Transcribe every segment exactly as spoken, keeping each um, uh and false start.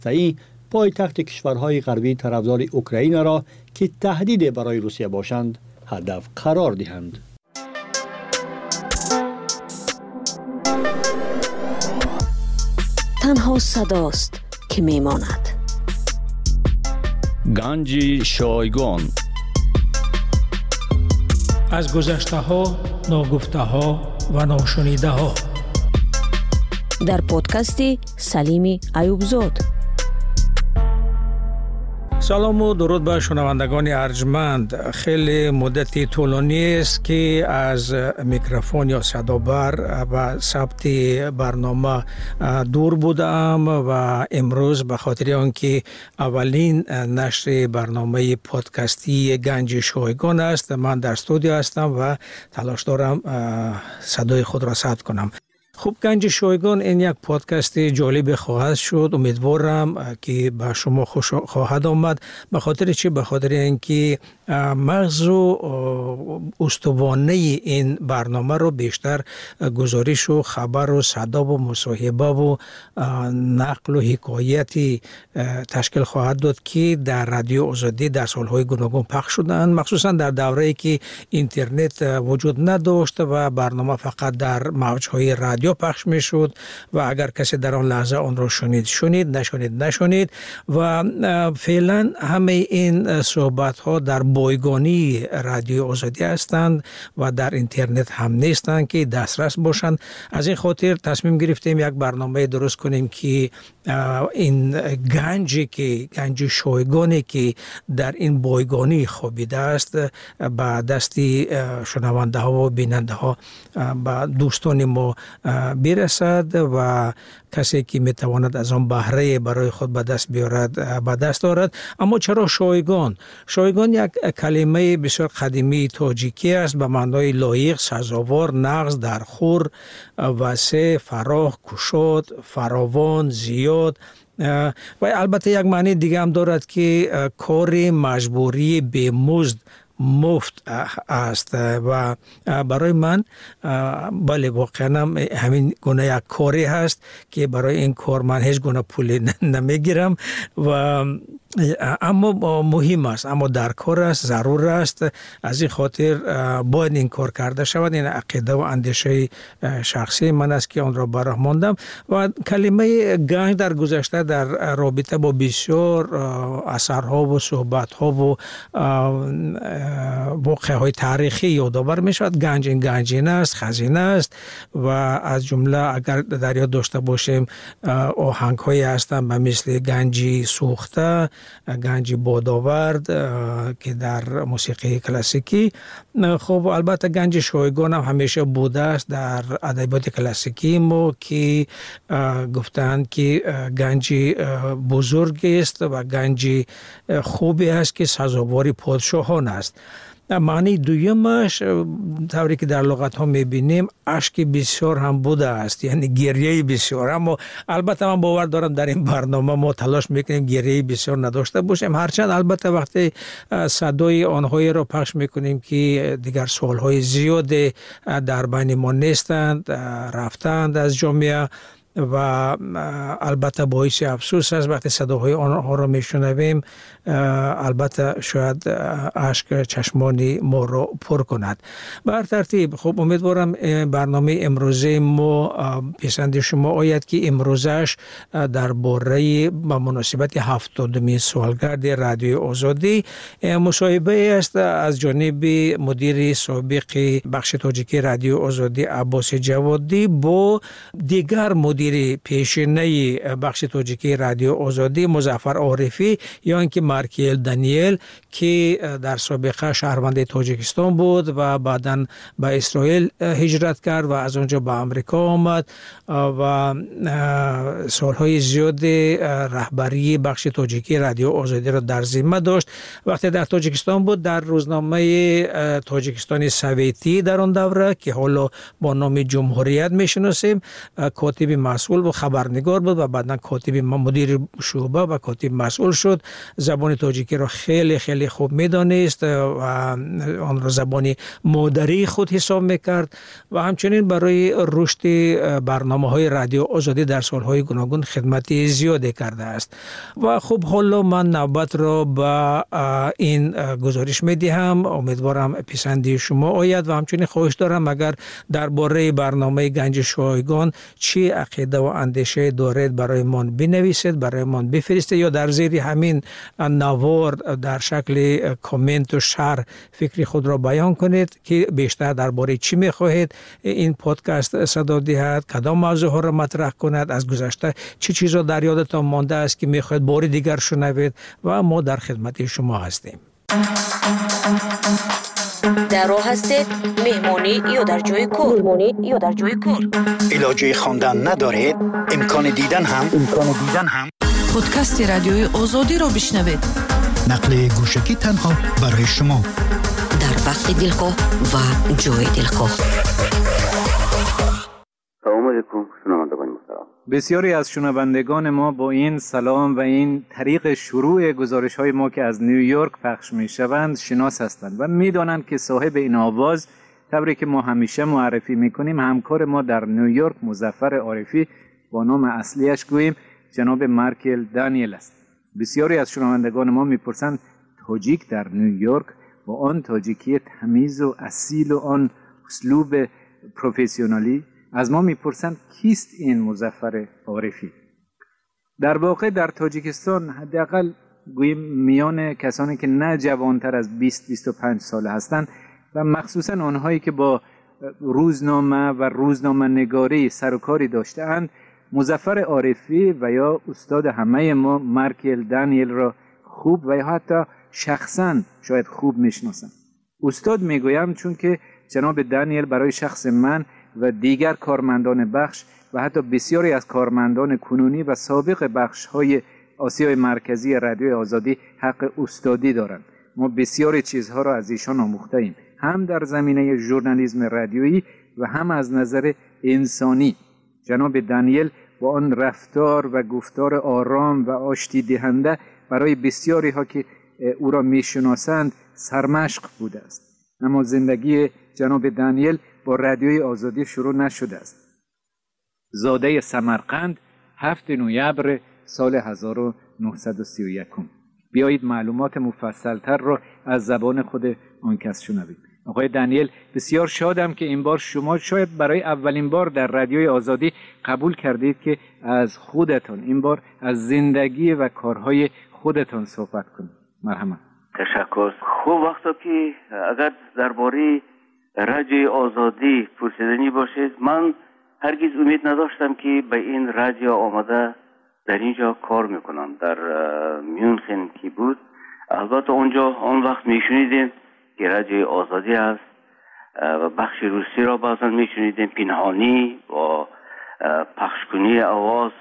ای پایتخت کشورهای غربی طرفدار اوکراین را که تهدید برای روسیه باشند هدف قرار دهند. تنها صداست که میماند. گنج شایگان. از گذشته ها، ناگفته ها و ناشنیده ها. در پادکستی سلیمی ایوبزاد. سلام و درود به شنوندگان ارجمند. خیلی مدتی طولانی است که از میکروفون یا صدابر و ثبت برنامه دور بودم و امروز به خاطر آنکه اولین نشر برنامه پادکستی گنج شایگان است، من در استودیو هستم و تلاش دارم صدای خود را ثبت کنم. خوب، گنج شایگان این یک پادکست جالب خواهد شد. امیدوارم که به شما خوش خواهد آمد. به خاطر چی؟ به خاطر اینکه مغز و استوانه این برنامه رو بیشتر گزارش و خبر و صدا و مصاحبه و نقل و حکایتی تشکیل خواهد داد که در رادیو آزادی در سالهای گوناگون پخش شدند، مخصوصا در دوره‌ای که اینترنت وجود نداشت و برنامه فقط در موج‌های رادیو پخش می شد و اگر کسی در آن لحظه آن را شنید شنید، نشنید نشنید. و فعلا همه این صحبت ها در بایگانی رادیو آزادی هستند و در اینترنت هم نیستند که دسترس باشند. از این خاطر تصمیم گرفتیم یک برنامه درست کنیم که این گنجی که گنج شایگانی که در این بایگانی خوابیده است به دستی شنونده ها و بیننده ها، به دوستان ما برسد و کسی که میتواند از آن بهره برای خود به دست بیارد به دست دارد. اما چرا شایگان؟ شایگان یک کلمه بسیار قدیمی تاجیکی است به معنای لایق، سزاوار، نغز، درخور، وسع، فراخ، گشاد، فراوان، زیاد. و البته یک معنی دیگه هم دارد که کار مجبوری به مزد، مفت است. و برای من بله واقعا همین گونه یک کاری هست که برای این کار من هیچ گونه پولی نمیگیرم و اما مهم است، اما در کار است، ضرور است. از این خاطر باید این کار کرده شود. این عقیده و اندیشه شخصی من است که آن را براه ماندم. و کلمه گنج در گذشته در رابطه با بسیار اثرها و صحبتها و واقعه های تاریخی یادآور می شود. گنج این گنجینه است، خزینه است و از جمله اگر در یاد داشته باشیم آهنگ هایی هستند به مثل گنجی سوخته، گنجی بادآورد که در موسیقی کلاسیکی. خب البته گنج شایگان هم همیشه بوده است در ادبیات کلاسیکی ما که گفتند که گنجی بزرگی است و گنجی خوبی است که سزاوار پادشاهان است. معنی دویمش طوری که در لغت ها میبینیم اشک بسیار هم بوده است، یعنی گریه بسیار. اما البته من باور دارم در این برنامه ما تلاش میکنیم گریه بسیار نداشته باشیم، هرچند البته وقتی صدای آنهایی را پخش میکنیم که دیگر سالهای زیاد در بین ما نیستند، رفتند از جامعه و البته باعث افسوس است وقتی صداهای آنها را میشنویم. البته شاید اشک چشمان ما را پر کند. بر ترتیب خب امیدوارم برنامه امروزه ما پسند شما آید که امروزش درباره به مناسبت هفتادمین سالگرد رادیو آزادی مصاحبه است از جانب مدیر سابق بخش تاجیکی رادیو آزادی عباس جوادی با دیگر مدیر پیشینه بخش تاجیکی رادیو آزادی مظفر عارفی یا اینکه مارکیل دانیل که در سابقه شهروند تاجیکستان بود و بعداً به اسرائیل هجرت کرد و از اونجا به آمریکا آمد و سالهای زیاد رهبری بخش تاجیکی رادیو آزادی را در ذمه داشت. وقتی در تاجیکستان بود در روزنامه تاجیکستان سویتی در آن دوره که حالا با نام جمهوریت میشناسیم کاتب مسئول و خبرنگار بود و بعداً کاتب مدیر شعبه و کاتب مسئول شد. زبان تاجیکی را خیلی خیلی خوب میدانست و آن را زبان مادری خود حساب میکرد و همچنین برای رشد برنامه‌های رادیو آزادی در سالهای گوناگون خدمت زیادی کرده است. و خب حالا من نوبت را به این گزارش میدهم. امیدوارم پسندی شما آید و همچنین خواهش دارم اگر درباره برنامه گنج شایگان چی عقیده و اندیشه دارید برای من بنویسید، برای من بفرستید یا در زیر همین نوار در شکل کامنت و شرح فکری خود را بیان کنید که بیشتر درباره چی میخواهید این پادکست صدا دهد، کدام موضوع ها را مطرح کند، از گذشته چه چیزا در یادتان مانده است که میخواهید بار دیگر شنوید و ما در خدمت شما هستیم. در راه هستید مهمانی یا در جای کار مهمانی یا در جای کار علاجه خواندن ندارید، امکان دیدن هم امکان دیدن هم پادکست رادیوی آزادی را بشنوید. نقل گوشکی تنها برای شما در وقت دلخواه و جای دلخواه. سلام علیکم شنوندگان محترم. بسیاری از شنوندگان ما با این سلام و این طریق شروع گزارش های ما که از نیویورک پخش می شوند شناس هستند و می دانند که صاحب این آواز طوری که ما همیشه معرفی می کنیم همکار ما در نیویورک مظفر عارفی با نام اصلیش گوییم جناب مارکل دانیل است. بسیاری از شنوندگان ما می پرسند تاجیک در نیویورک با آن تاجیکی تمیز و اصیل و آن اسلوب پروفسیونالی از ما میپرسند کیست این مظفر عارفی؟ در واقع در تاجیکستان حداقل گوییم میان کسانی که نه جوانتر از بیست بیست و پنج ساله هستند و مخصوصا آنهایی که با روزنامه و روزنامه نگاری سر و کاری داشته‌اند مظفر عارفی و یا استاد همه ما مارکل دانیل را خوب و یا حتی شخصا شاید خوب میشناسند. استاد میگویم چون که جناب دانیل برای شخص من و دیگر کارمندان بخش و حتی بسیاری از کارمندان کنونی و سابق بخش‌های آسیای مرکزی رادیوی آزادی حق استادی دارند. ما بسیاری چیزها را از ایشان آموخته‌ایم، هم در زمینه ژورنالیسم رادیویی و هم از نظر انسانی. جناب دانیل با آن رفتار و گفتار آرام و آشتی دهنده برای بسیاری ها که او را میشناسند سرمشق بوده است. اما زندگی جناب دانیل با رادیوی آزادی شروع نشده است. زاده سمرقند هفتم نوامبر سال هزار و نهصد و سی و یک. بیایید معلومات مفصلتر را از زبان خود آن کس شنویم. آقای دانیل، بسیار شادم که این بار شما شاید برای اولین بار در رادیوی آزادی قبول کردید که از خودتان این بار از زندگی و کارهای خودتان صحبت کنید. مرحبا. تشکر. خوب وقتا که اگر درباره رادیوی آزادی پرسیدنی باشید، من هرگز امید نداشتم که به این رادیو آمده در اینجا کار میکنم. در میونخن که بود، البته اونجا آن وقت میشنیدیم که رادیوی آزادی است و بخش روسی را بعضا میشنیدیم پنهانی و پخشکنی آواز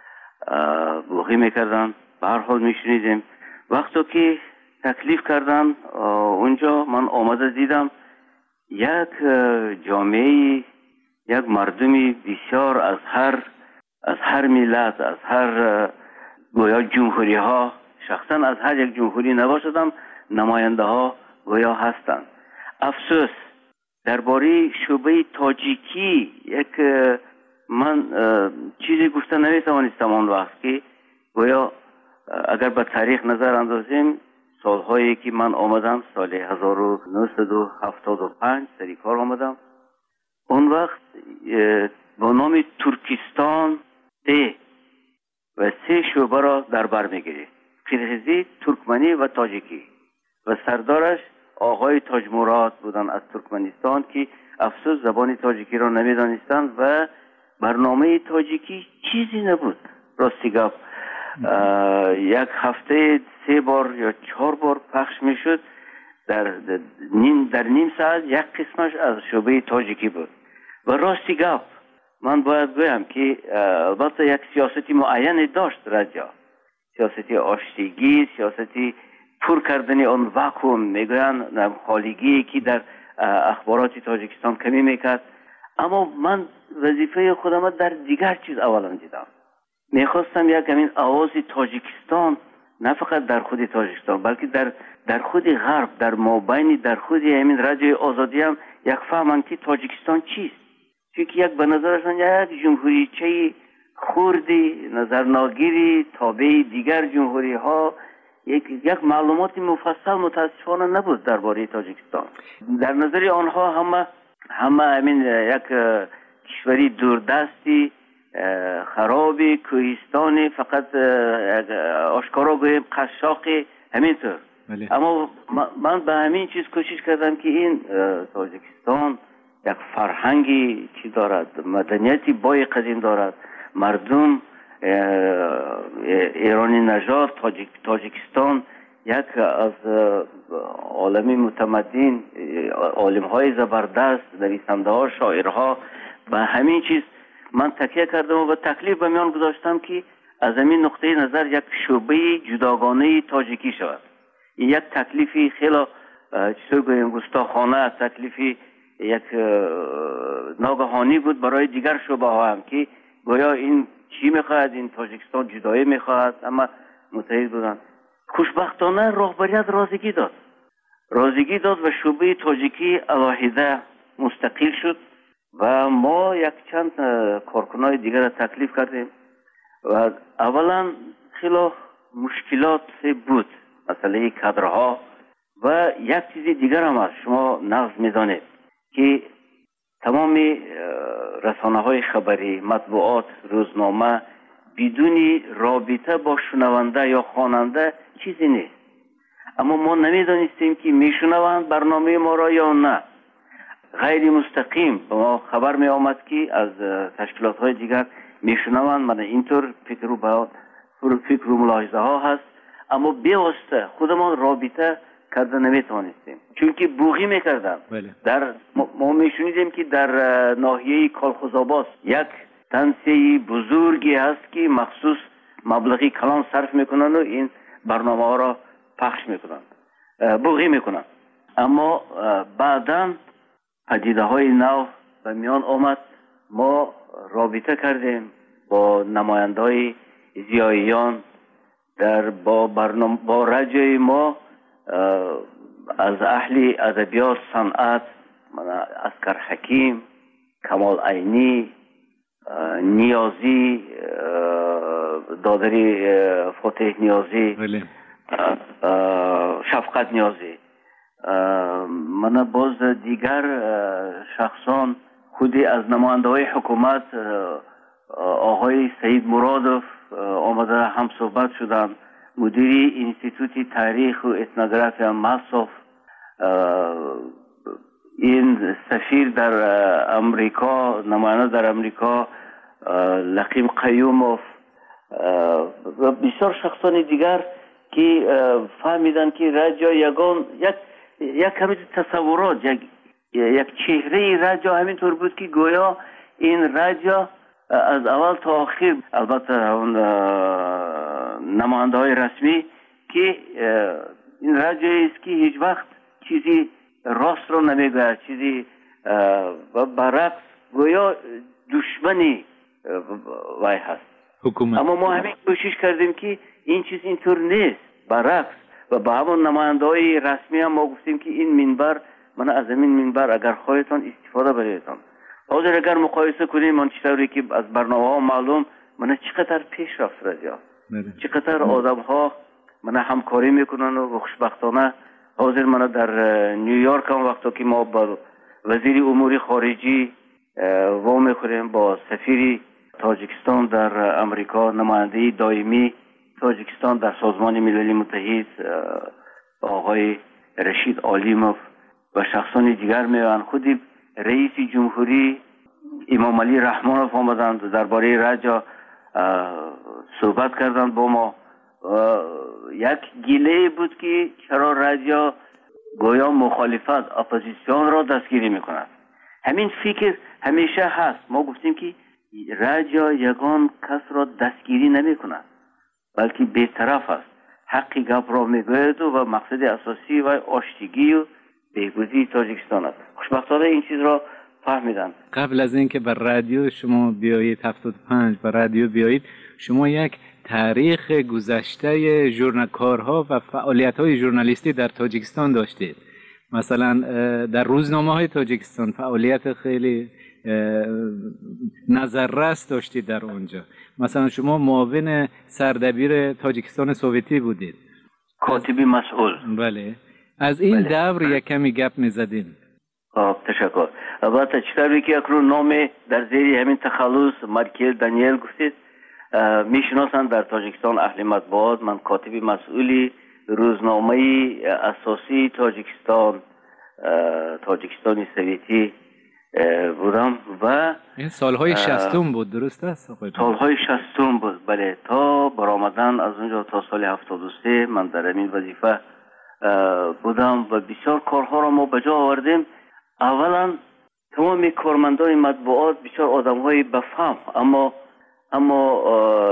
بوخی میکردن. به هر حال میشنیدیم. وقتی که تکلیف کردن اونجا، من آمده دیدم یک جامعه، یک مردمی بسیار از هر از هر ملت، از هر گویا جمهوری ها، شخصا از هر یک جمهوری نباشدم، نماینده ها گویا هستند. افسوس درباره شعبه تاجیکی یک من چیزی گفته نمیتوانستم آن وقت که گویا اگر به تاریخ نظر اندازیم، سالهایی که من آمدم سال هزار و نهصد و هفتاد و پنج سری کار آمدم، اون وقت با نام ترکستان ده و سه شعبه را در بر میگیرید: قرغیزی، ترکمنی و تاجیکی، و سردارش آقای تاج مراد بودن از ترکمنستان که افسوس زبان تاجیکی را نمیدانستند و برنامه تاجیکی چیزی نبود. راستی گپ یک هفته سه بار یا چهار بار پخش میشد. در نیم در نیم ساعت یک قسمش از شعبه تاجیکی بود. و راستی گپ من باید بگویم که البته یک سیاستی معین داشت رادیو، سیاستی آشتیگی، سیاستی پر کردن آن واکوم، میگویند خالیگی که در اخبارات تاجیکستان کمی میکرد. اما من وظیفه خودم در دیگر چیز اولا دیدم. میخواستم یک همین آواز تاجیکستان نه فقط در خود تاجیکستان بلکه در در خود غرب، در مابین در خود همین رادیوی آزادی هم یک فهمن که تاجیکستان چیست. چون یک به نظرشان یک جمهوریچه خوردی نظرناگیری تابع دیگر جمهوری ها، یک یک معلومات مفصل متاسفانه نبود درباره تاجیکستان. در نظر آنها همه همه همین یک کشوری دوردستی خرابی کوهستانی، فقط آشکارا گویم قشاقی همینطور. اما من به همین چیز کوشش کردم که این تاجیکستان یک فرهنگی چی دارد، مدنیتی بای قدیم دارد، مردم ایرانی نژاد تاجیک تاجیکستان یک از عالمی متمدن عالم های زبردست نویسنده ها شاعرها و همین چیز من تکیه کردم و تکلیف به میان گذاشتم که از همین نقطه نظر یک شعبه جداگانه تاجیکی شود. این یک تکلیفی خیلی چطور گویم گستاخانه، تکلیفی یک ناگهانی بود برای دیگر شعبه ها هم که گویا این چی میخواهد، این تاجیکستان جدایی میخواهد، اما متحد بودن. خوشبختانه رهبریت رازگی داد رازگی داد و شعبه تاجیکی علاهیده مستقل شد و ما یک چند کارکنای دیگر تکلیف کردیم و اولا خیلی مشکلات بود، مسئله کادرها و یک چیز دیگر هم هست. شما نقض میدانید که تمام رسانه های خبری، مطبوعات، روزنامه بدون رابطه با شنونده یا خواننده چیزی نیست. اما ما نمیدانستیم که میشنوند برنامه ما را یا نه. غیر مستقیم به ما خبر می آمد که از تشکیلات های دیگر میشنوند. من اینطور فکر و با فکر و ملاحظه ها هست، اما بیواسطه خودمان رابطه کرده نمیتوانستیم، چون که بوغی میکردن. در ما میشنیدیم که در ناحیه کالخوزآباد یک تنسیه بزرگی هست که مخصوص مبلغی کلان صرف میکنن و این برنامه ها را پخش میکنن، بوغی میکنن. اما بعداً پدیده های نو به میان آمد. ما رابطه کردیم با نماینده های زیاییان در با برنامه با رادیوی ما از اهل ادبیات، صنعت، اسکر حکیم، کمال عینی، نیازی، دادری فتح نیازی، شفقت نیازی، من باز دیگر شخصان خودی از نماینده های حکومت آقای سید مرادوف آمده هم صحبت شدن، مدیری انستیتوت تاریخ و اتنوگرافی مصرف، این سفیر در امریکا، نماینده در امریکا لقیم قیوموف و بسیار شخصان دیگر که فهمیدن که رادیو یگان یک یک همین تصورات، یک یک چهره رادیو همینطور بود که گویا این رادیو از اول تا آخر، البته اون نماینده های رسمی، که این رادیویی است که هیچ وقت چیزی راست رو نمیگه، چیزی و برعکس گویا دشمنی وای هست حکومت. اما ما همین کوشش کردیم که این چیز اینطور نیست، برعکس. و با همون نماینده های رسمی هم ما گفتیم که این منبر، من از این منبر اگر خواهیتان استفاده بریدتان. حاضر اگر مقایسه کنیم من چطوری که از برنامه ها معلوم من چقدر پیش رفت رادیو، چقدر آدم ها من همکاری میکنن و خوشبختانه حاضر من در نیویورک هم وقتا که ما با وزیر امور خارجی وا میخوریم، با سفیر تاجیکستان در امریکا، نماینده دائمی تاجیکستان در سازمان ملل متحد آقای رشید عالیموف و شخصان دیگر میان، خودی رئیس جمهوری امام علی رحمانوف آمدند درباره رادیو صحبت کردند با ما. یک گیله بود که چرا رادیو گویا مخالفت، اپوزیسیون را دستگیری میکند. همین فکر همیشه هست. ما گفتیم که رادیو یگان کس را دستگیری نمیکند، بلکه بی‌طرف است، حقی گپ را میگوید و مقصد اساسی و آشتگی و بهبودی تاجیکستان است. خوشبختانه این چیز را فهمیدن. قبل از اینکه بر رادیو شما بیایید هفتاد و پنج بر رادیو بیایید، شما یک تاریخ گذشته ژورنالکارها و فعالیت‌های ژورنالیستی در تاجیکستان داشتید. مثلا در روزنامه‌های تاجیکستان فعالیت خیلی نظررس داشتید در اونجا. مثلا شما معاون سردبیر تاجیکستان سوویتی بودید، کاتبی مسئول. بله، از این بله. دور یک کمی گپ می‌زدیم. آه تشکر. البته چطوری که اکنون نام در زیر همین تخلص مارکل دانیل گفتید میشناسند در تاجیکستان اهل مطبوعات. من کاتبی مسئولی روزنامه اساسی تاجیکستان تاجیکستانی سوویتی بودم و این سالهای شصتم بود، درست است؟ سالهای شصتم بود، بله. تا برآمدن از اونجا تا سال هفتاد و سه من در این وظیفه بودم و بسیار کارها را ما به جا آوردیم. اولا تمام کارمندان مطبوعات بسیار آدم‌های بفهم، اما اما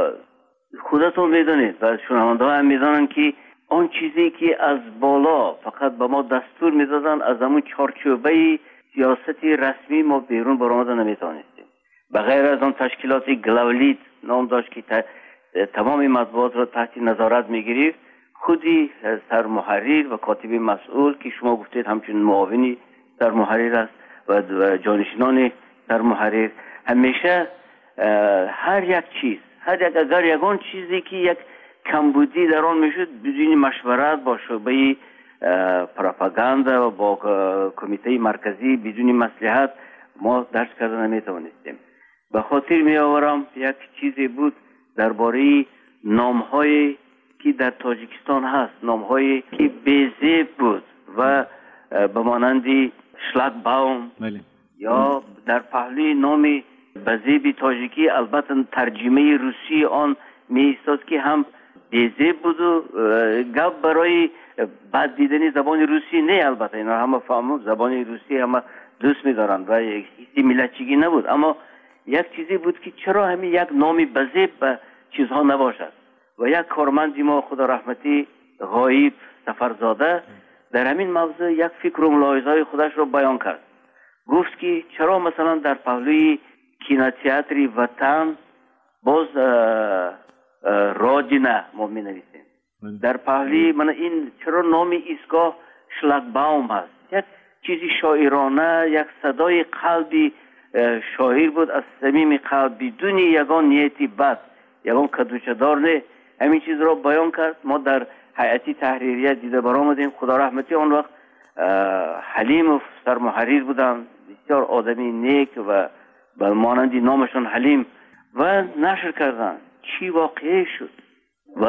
خودتون میدونید و شنونده‌ها هم میدونن که آن چیزی که از بالا فقط به ما دستور میدادن، از همون چارچوبه سیاستی رسمی ما بیرون برآمدن نمیتونستیم. بغیر از آن تشکیلات گلاولیت نام داشت که تمام مطبوعات را تحت نظارت میگرفت، خودی سرمحرر و کاتب مسئول که شما گفتید همچنین معاونی سرمحرر است و جانشینان سرمحرر همیشه هر یک چیز، هر یک اگر یگان چیزی که یک کمبودی در آن میشد بدون مشورت با شعبه پروپاگاندا و با کمیته مرکزی بدون مصلحت ما درس کردن نمیتوانستیم. به خاطر می آورم یک چیزی بود درباره نام‌هایی که در تاجیکستان هست، نام‌هایی که بی‌زیب بود و به مانند شلاگباوم یا در پهلوی نام بزیبی تاجیکی البته ترجمه روسی آن می ایستاد که هم بی‌زیب بود و گپ برای بعد دیدنی زبان روسی نه. البته اینا همه فهمم زبان روسی همه دوست می‌دارند و هیچ ملتچگی نبود، اما یک چیزی بود که چرا همین یک نامی بزیب به چیزها نباشد. و یک کارمندی ما خدا رحمتی غایب سفرزاده در همین موضوع یک فکر و ملاحظه‌های خودش رو بیان کرد. گفت که چرا مثلا در پهلوی کینوتئاتر وطن باز راجنه ما می نویسیم، در پهلوی من این چرا نام ایستگاه شلاگباوم هست، یک چیزی شاعرانه، یک صدای قلبی شاعر بود از صمیم قلب بدون یگان نیتی بد، یگان کدوچدار نه. همین چیز را بیان کرد. ما در هیئتی تحریریه دیده برآمدیم. خدا رحمتی آن وقت حلیم و سرمحرر بودن، بسیار آدمی نیک و به مانندی نامشون حلیم و نشر کردن. چی واقعی شد و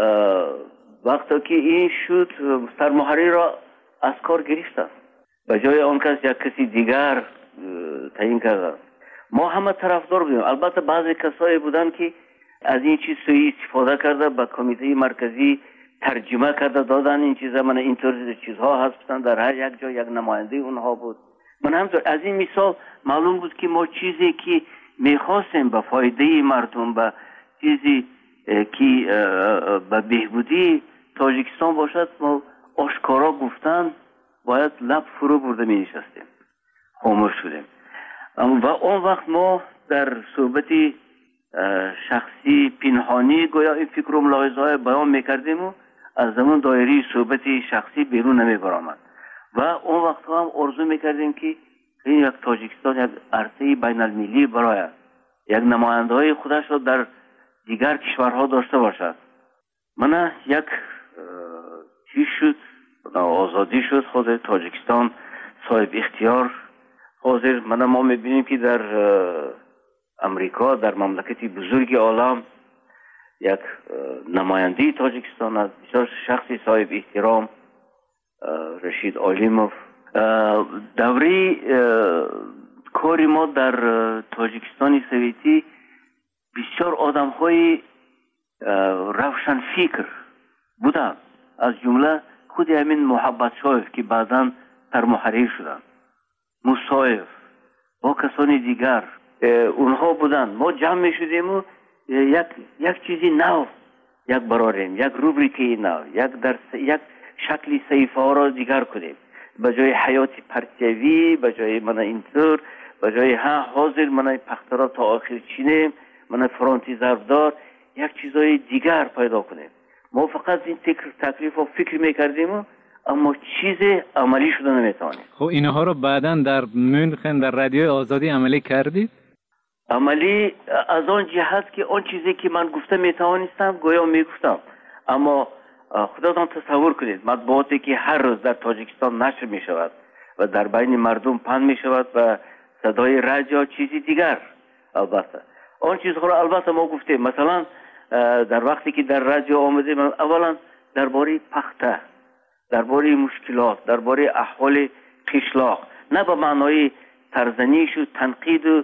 وقتی که این شد سرمحرر را از کار گرفتن، به جای آن کس یک کسی دیگر تعیین کردن. ما همه طرفدار بودیم. البته بعضی کسایی بودن که از این چیز سوی استفاده کرده به کمیته مرکزی ترجمه کرده دادن این چیزا، من اینطور چیزها هستن، در هر یک جا یک نماینده اونها بود. من همطور از این مثال معلوم بود که ما چیزی که میخواستیم به فایده مردم، به چیزی که به بهبودی تاجیکستان باشد، ما آشکارا گفتن باید لب فرو برده می نشستیم، خاموش شدیم. و اون وقت ما در صحبتی شخصی پنهانی گویا این فکر و ملاحظه های بیان میکردیم و از زمان دایره صحبتی شخصی بیرون نمی برآمد. و اون وقت هم آرزو میکردیم که این یک تاجیکستان یک عرصه بین المللی برای یک نماینده های خودش را در دیگر کشورها داشته باشد. من یک چی شد، آزادی شد، خود تاجیکستان صاحب اختیار حاضر. من ما میبینیم که در امریکا، در مملکتی بزرگ عالم، یک نماینده تاجیکستان از بسیار شخصی صاحب احترام رشید عالیموف. دوره کاری ما در تاجیکستان سوویتی بسیار آدم های روشن فکر بودن، از جمله خود همین محبت شایف که بعداً سرمحرر شدن، موسایف با کسانی دیگر اونها بودن. ما جمع می شدیم و یک یک چیزی نو یک براریم، یک روبریکی نو، یک در یک شکلی صحیفه ها را دیگر کنیم. به جای حیات پرتیوی، به جای من اینطور به جای ها حاضر من پخترا تا آخر چینیم، من فرانتی ضربدار، یک چیزای دیگر پیدا کنیم. ما فقط این تکلیف و فکر میکردیم اما چیز عملی شده نمیتوانیم. خب اینها رو بعداً در مونخن در رادیوی آزادی عملی کردید؟ عملی از آن جهت که آن چیزی که من گفته میتوانستم گویا میگفتم، اما خودتان تصور کنید مطبوعاتی که هر روز در تاجیکستان نشر میشود و در بین مردم پخش میشود و صدای رادیو چیزی دیگر، البته آن چیزها رو البته ما گفتیم. مثلا در وقتی که در رادیو آمدیم اولا درباره پخته، درباره مشکلات، درباره احوال قشلاق، نه به معنای ترزنیش و تنقید و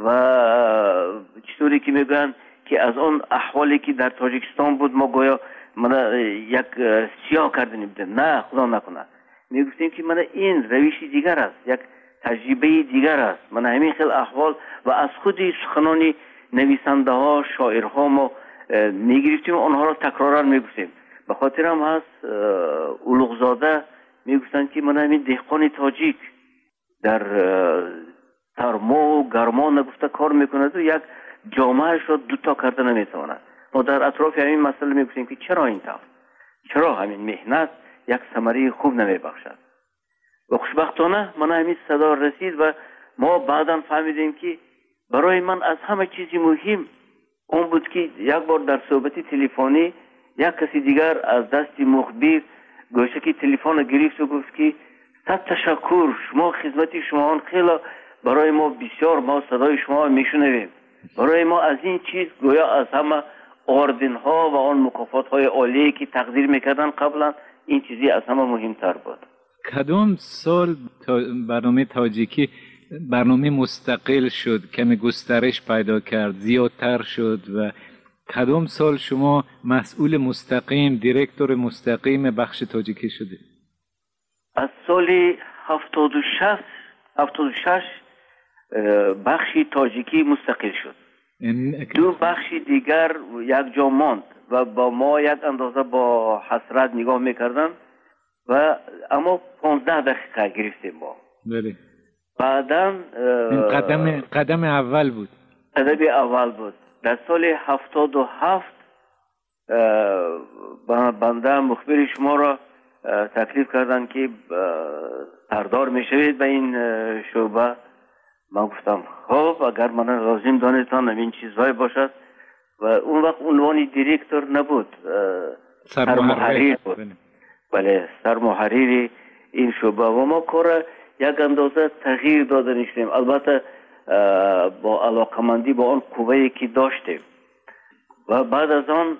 چطوری که میگن که از آن احوالی که در تاجیکستان بود ما گویا من یک سیاه کردنی بودیم، نه خدا نکنه. میگفتیم که من این روشی دیگر است، یک تجربه دیگر است. من همین خیلی احوال و از خودی سخنانی نویسنده ها شاعرها ما میگرفتیم، آنها را تکرارا میگفتیم. به خاطر هم هست اولوغزاده میگفتن که من همین دهقان تاجیک در سرما و گرما نگفته کار میکند و یک جامعهش را دوتا کرده نمیتواند. ما در اطراف همین مسئله میگفتیم که چرا این طور، چرا همین مهنت یک ثمره خوب نمیبخشد. و خوشبختانه من همین صدا رسید و ما بعدا فهمیدیم که برای من از همه چیزی مهم اون بود که یک بار در صحبت تلفنی یک کسی دیگر از دست مخبر گوشه که تلفن گرفت و گفت که صد تشکر، شما خدمت شما خیلی برای ما بسیار، ما صدای شما میشنویم. برای ما از این چیز گویا از همه آردن ها و آن مکافات های عالی که تقدیر میکردن قبلا این چیزی از همه مهمتر بود. کدام سال برنامه تاجیکی برنامه مستقل شد، کمی گسترش پیدا کرد، زیادتر شد و کدام سال شما مسئول مستقیم، دیرکتور مستقیم بخش تاجیکی شده؟ از سال هفتاد و شش هفتاد و شش بخشی تاجیکی مستقل شد. دو بخشی دیگر یک جا ماند و با ما یک اندازه با حسرت نگاه میکردن و اما پانزده دقیقه گرفتیم با. بله. بعداً قدم قدم اول بود. قدم اول بود. در سال هفتاد و هفت بنده مخبر شما را تکلیف کردن که سردار میشوید به این شعبه. من گفتم خب اگر من لازم دانستان این چیزهای باشد و اون وقت عنوان دیرکتور نبود، سرمحریر بود. بله سرمحریر این شعبه و ما کار یک اندازه تغییر داده نشدیم، البته با علاقمندی با آن قوه‌ای که داشتیم و بعد از آن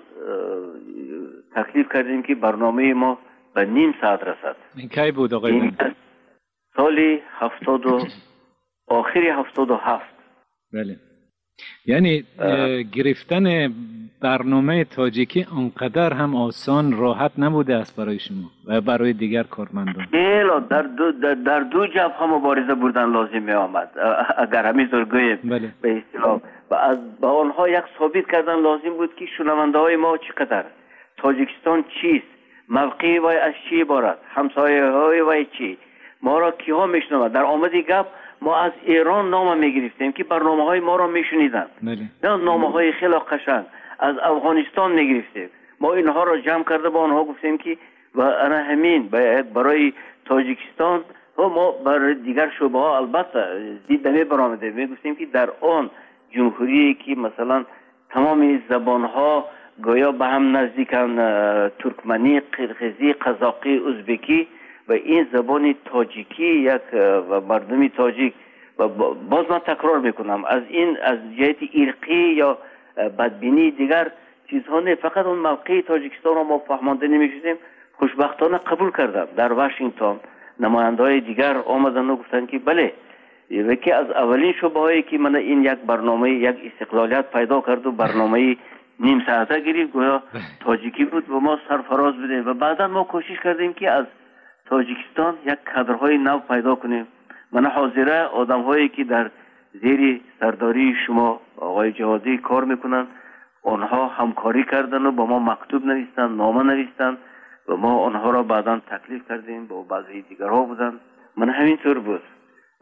تکلیف کردیم که برنامه ما به نیم ساعت رسد. این کی بود آقای من؟ سالی هفتاد و آخری هفتاد و هفت. بله. یعنی گرفتن برنامه تاجیکی انقدر هم آسان راحت نبوده است برای شما و برای دیگر کارمندان. بله در دو در, در دو جبهه مبارزه بردن لازم می آمد اگر همینطور گوییم. بله. به اصطلاح و از با آنها یک ثابت کردن لازم بود که شنونده های ما چقدر، تاجیکستان چیست، موقعی وای از چی عبارت، همسایه های وای چی، ما را کیها میشنوند. در آمدی گپ ما از ایران نام میگرفتیم که برنامه های ما را میشنیدن، نه نامه های خیلی قشنگ. از افغانستان میگرفتیم، ما اینها را جمع کرده با آنها گفتیم که و انا همین برای تاجیکستان و ما برای دیگر شعبه ها البته دید نمی برآمده. میگفتیم که در آن جمهوری که مثلا تمام زبان ها گویا به هم نزدیکن، ترکمنی، قرقیزی، قزاقی، ازبکی و این زبان تاجیکی یک و مردمی تاجیک و باز من تکرار میکنم از این از جهت ارقی یا بدبینی دیگر چیزها نه، فقط اون موقع تاجیکستان رو ما فهمانده نمیشدیم. خوشبختانه قبول کردم. در واشنگتن نماینده‌های دیگر آمدن و گفتن که بله یکی از اولین شعبه هایی که من این یک برنامه یک استقلالیت پیدا کرد و برنامه نیم ساعته گرفت گویا تاجیکی بود و ما سرفراز بودیم و بعدا ما کوشش کردیم که از تاجیکستان یک کادرهای نو پیدا کنیم. من حاضره آدم هایی که در زیر سرداری شما آقای جهادی کار میکنن آنها همکاری کردن و با ما مکتوب نوشتن، نامه نوشتن و ما آنها را بعدا تکلیف کردیم با بعضی دیگرها بودن. من همینطور بود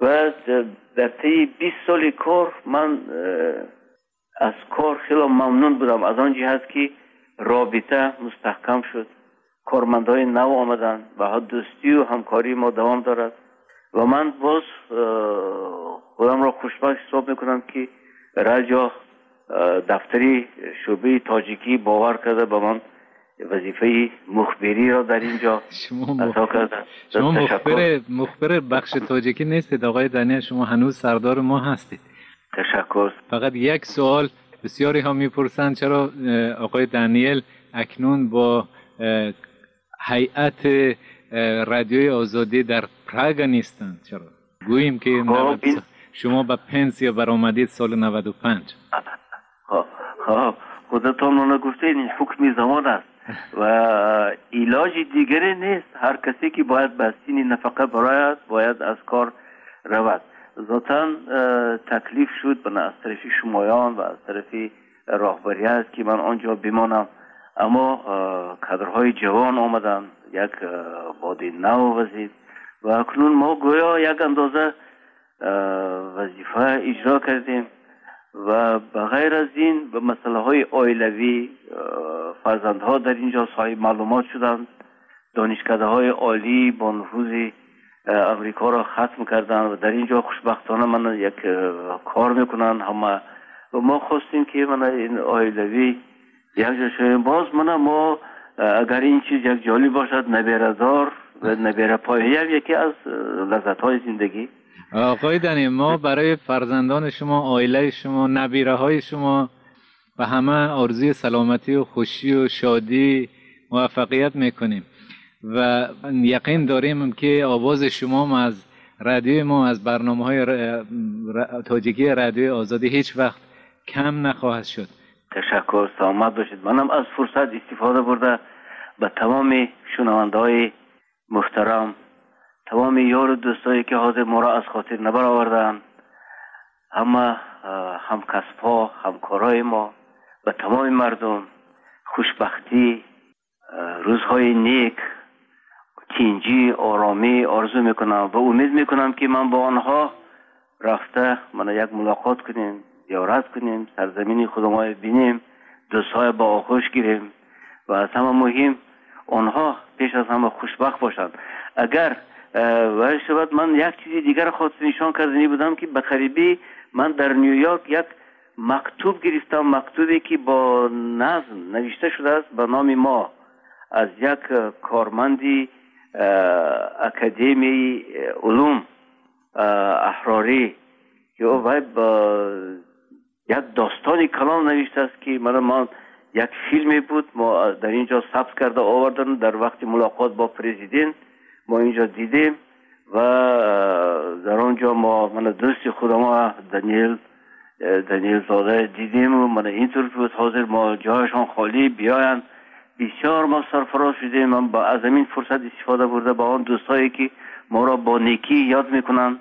و در طی بیست سال کار من از کار خیلی ممنون بودم، از آن جهت که رابطه مستحکم شد، کارمندای نو آمدن و دوستی و همکاری ما دوام دارد و من باز خودم را خوشبخت حساب میکنم که رادیو دفتری شعبه تاجیکی باور کرده به من وظیفه مخبری را در اینجا ادا کرده. شما مخبر مخبر بخش تاجیکی نیستید آقای دانیل، شما هنوز سردار ما هستید. تشکر. فقط یک سوال بسیاری ها میپرسند چرا آقای دانیل اکنون با هیئت رادیوی آزادی در پراگ نیستند؟ چرا گوییم که شما به پنسیا برآمدید سال نود و پنج. ها خودتان اون گفتید این حکم زمان است و علاج دیگری نیست. هر کسی که باید به سین نفقه برآید باید از کار رود. ذاتاً تکلیف شد به از طرف شمایان و از طرف راهبریت که من آنجا بمانم، اما کادرهای جوان آمدن، یک باد نو وزید و اکنون ما گویا یک اندازه وظیفه اجرا کردیم و بغیر از این به مسئله های عائلوی فرزندها در اینجا صاحب معلومات شدند، دانشکده های عالی با نفوذ امریکا را ختم کردن و در اینجا خوشبختانه من یک کار میکنن همه و ما خواستیم که من این عائلوی یک جا شویم. باز من ما اگر این چیز یک جالی باشد نبیردار و نبیره پایه یکی از لذت های زندگی. آقای دنی، ما برای فرزندان شما، عائله شما، نبیره های شما و همه آرزوی سلامتی و خوشی و شادی موفقیت میکنیم و یقین داریم که آواز شما از رادیو ما، از برنامه های تاجیکی رادیو آزادی هیچ وقت کم نخواهد شد. تشکر، سلامت باشید. منم از فرصت استفاده برده به تمام شنونده های محترم، تمام یار و دوستایی که حاضر ما را از خاطر نبر آوردن، همه هم کسب‌ها، همکارای ما و تمام مردم خوشبختی، روزهای نیک، تینجی، آرامی آرزو میکنم و امید میکنم که من با آنها رفته من یک ملاقات کنیم، زیارت کنیم، سرزمین خودمان بینیم، دوستای با آغوش گیریم و از همه مهم آنها پیش از همه خوشبخت باشند. اگر و شاید من یک چیزی دیگر خواست نشان کردنی بودم که به قریبی من در نیویورک یک مکتوب گرفتم، مکتوبی که با نظم نوشته شده است به نام ما از یک کارمندی اکادمی علوم احراری که او با یک داستانی کلام نوشته است که من ما یک فیلمی بود ما در اینجا ثبت کرده آوردن در وقت ملاقات با پرزیدنت ما اینجا دیدیم و در آنجا ما من دوست خودم دانیل دانیل زاده دیدیم و من اینطور بود حاضر ما جایشان خالی بیاین. بسیار ما سرفراز شدیم. من با از این فرصت استفاده برده با آن دوستایی که ما را با نیکی یاد میکنن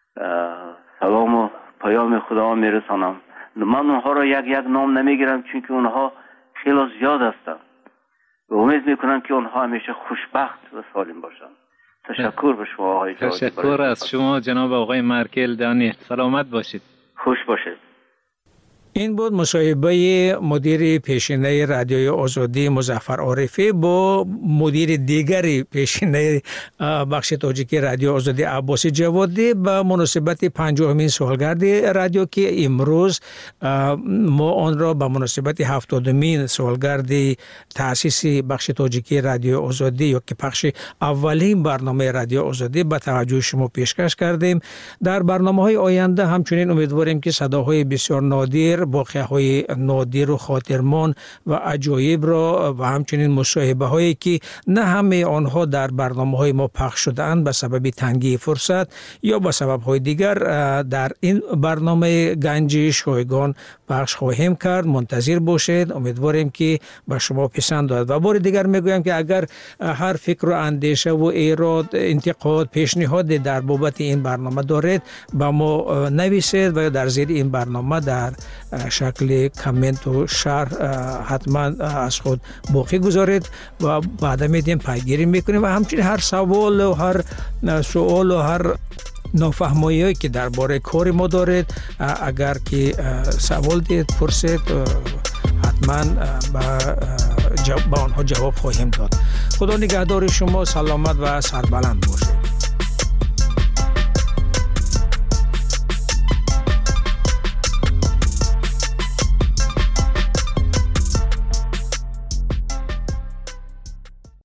سلام و پیام خدا میرسانم. من اونها را یک یک نام نمیگیرم چون که اونها خیلی زیاد هستند و امید میکنم که اونها همیشه خوشبخت و سالم باشند. تشکر به شما آقای جوادی. تشکر از شما جناب آقای مارکل دانیل. سلامت باشید. خوش باشید. این بود مصاحبه مدیر پیشینه رادیوی آزادی مظفر عارفی با مدیر دیگری پیشینه بخش تاجیکی رادیو آزادی عباس جوادی به مناسبت پنجاهمین سالگرد رادیو که امروز ما آن را به مناسبت هفتادمین سالگرد تأسیس بخش تاجیکی رادیو آزادی یا که پخش اولین برنامه رادیو آزادی به توجه شما پیشکش کردیم. در برنامه‌های آینده همچنین امیدواریم که صداهای بسیار نادر، واقعه های نادر و خاطرمان و عجایب را و همچنین مصاحبه هایی که نه همه آنها در برنامه های ما پخش شدند به سبب تنگی فرصت یا به سبب های دیگر در این برنامه گنج شایگان پخش خواهیم کرد. منتظر باشید. امیدواریم که به شما پسند آید و بار دیگر میگویم که اگر هر فکر و اندیشه و ایراد، انتقاد، پیشنهاد در بابت این برنامه دارید به ما نویسید و در زیر این برنامه در شکل کامنت و شرح حتما از خود باقی گذارید و بعد میدیم پیگیری میکنیم و همچنین هر سوال و هر سوال و هر نافهمایی که درباره کار ما دارید اگر که سوال دید پرسید حتما با آنها جواب خواهیم داد. خدا نگهدار شما، سلامت و سربلند باشید.